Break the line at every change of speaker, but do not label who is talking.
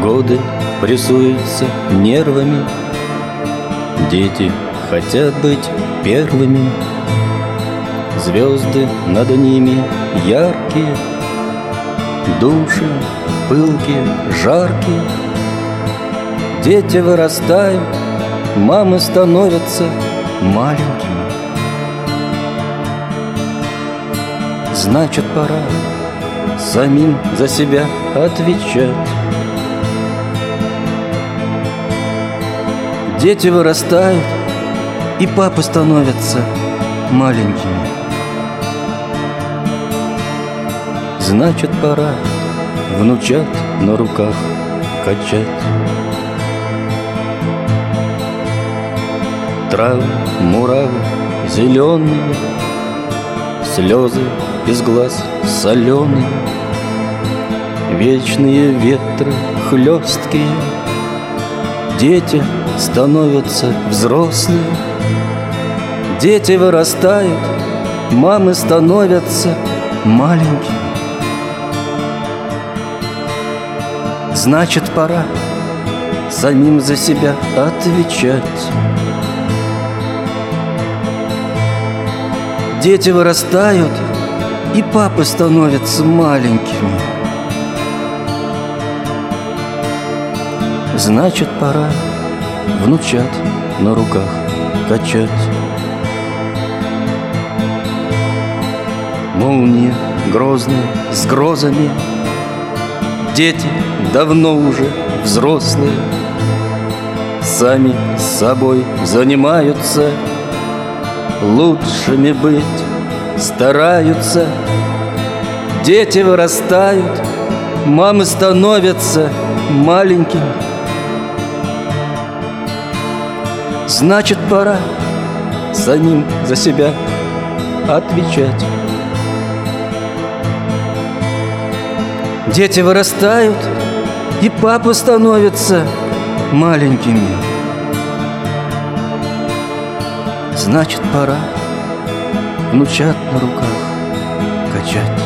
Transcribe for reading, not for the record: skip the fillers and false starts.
Годы прессуются нервами, дети хотят быть первыми. Звезды над ними яркие, души пылкие, жаркие. Дети вырастают, мамы становятся маленькими. Значит, пора самим за себя отвечать. Дети вырастают, и папы становятся маленькими. Значит, пора внучат на руках качать. Травы, муравы зеленые, слезы из глаз соленые, вечные ветры хлесткие. Дети становятся взрослые, дети вырастают, мамы становятся маленькими. Значит, пора самим за себя отвечать. Дети вырастают, и папы становятся маленькими. Значит, пора внучат на руках качать. Молния грозная с грозами, дети давно уже взрослые, сами с собой занимаются, лучшими быть стараются. Дети вырастают, мамы становятся маленькими. Значит, пора самим за себя отвечать. Дети вырастают, и папы становятся маленькими. Значит, пора внучат на руках качать.